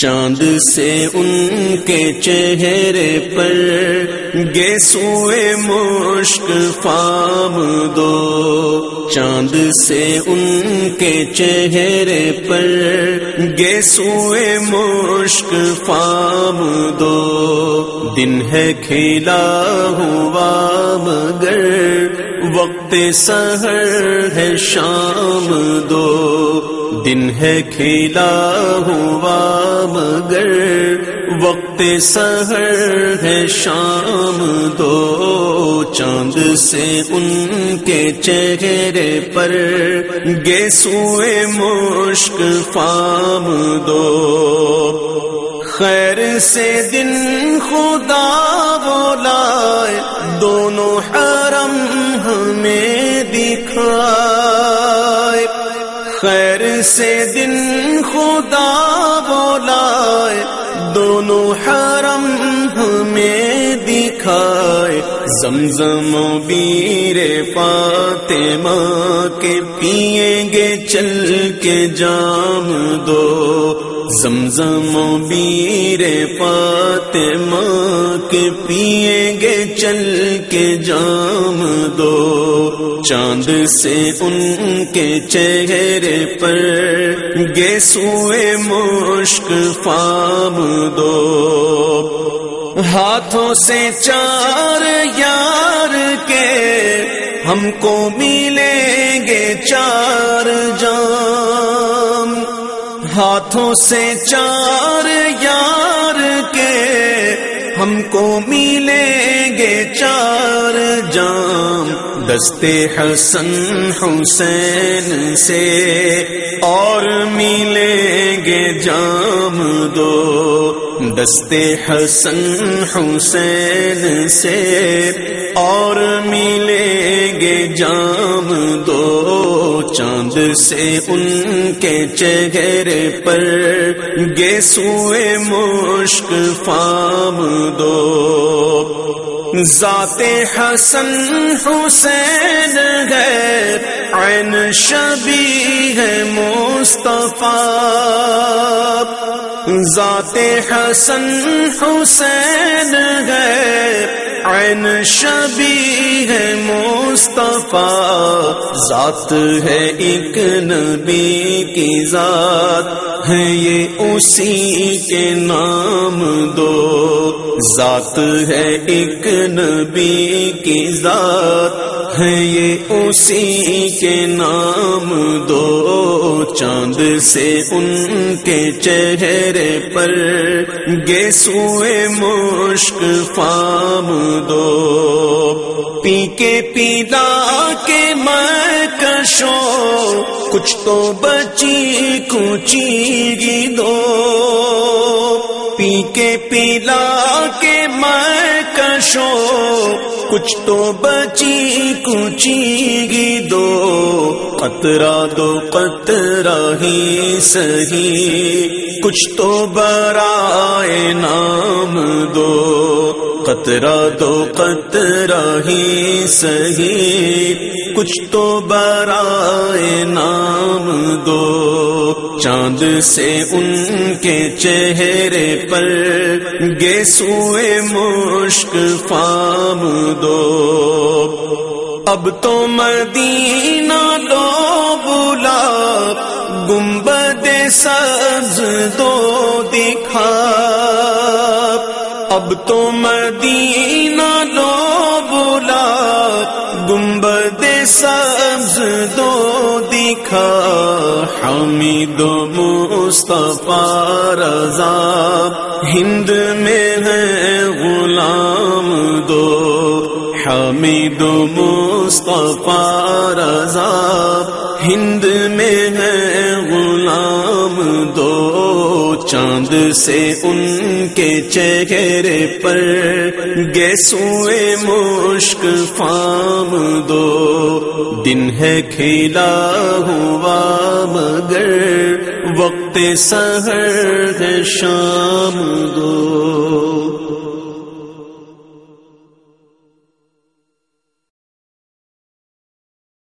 چاند سے ان کے چہرے پر گیسوئے مشک فام دو، چاند سے ان کے چہرے پر گیسوئے مشک فام دو، دن ہے کھیلا ہوا مگر وقت سحر ہے شام دو، دن ہے کھیلا ہوا مگر وقت سحر ہے شام دو، چاند سے ان کے چہرے پر گیسوئے مشک فام دو، خیر سے دن خدا بلائے دونوں حرم ہمیں دکھائے، خیر سے دن خدا بلائے دونوں حرم ہمیں دکھائے، زمزم و بیر فاطمہ کے پیئیں گے چل کے جام دو، زمزم و بیر فاطمہ کے پیئیں گے چل کے جام دو، چاند سے ان کے چہرے پر گیسوئے مشک فام دو، ہاتھوں سے چار یار کے ہم کو ملیں گے چار جام، ہاتھوں سے چار یار کے ہم کو ملیں گے چار جام، دستے حسن حسین سے اور ملیں گے جام دو، دستے حسن حسین سے اور ملیں گے جام دو، چاند سے ان کے چہرے پر گیسوئے مشک فام دو، ذات حسن حسین ہے عین شبیہ مصطفیٰ، ذات حسن حسین ہے عین شبیہ مصطفیٰ، ذات ہے ایک نبی کی ذات ہے یہ اسی کے نام دو، ذات ہے ایک نبی کی ذات ہے یہ اسی کے نام دو، چاند سے ان کے چہرے پر گیسوئے مشک فام دو، پی کے پیلا کے میں کشو کچھ تو بچی کچی گی دو، پی کے پیلا کے میں کشو کچھ تو بچی کچی گی دو، قطرہ دو قطرہ ہی سہی کچھ تو برائے نام دو، قطرہ دو قطرہ ہی سہی کچھ تو برائے نام دو، چاند سے ان کے چہرے پر گیسوئے مشک فام دو، اب تو مدینہ دو بلا گنبد سبز دو دکھا، اب تو مدینہ دو بلا گنبد سبز دو دکھا، حمید و مصطفیٰ رضا ہند میں ہے غلام دو، حمید و مصطفیٰ رضا ہند میں ہے غلام دو، چاند سے ان کے چہرے پر گیسوئے مشک فام دو، دن ہے کھیلا ہوا مگر وقت سحر ہے شام دو۔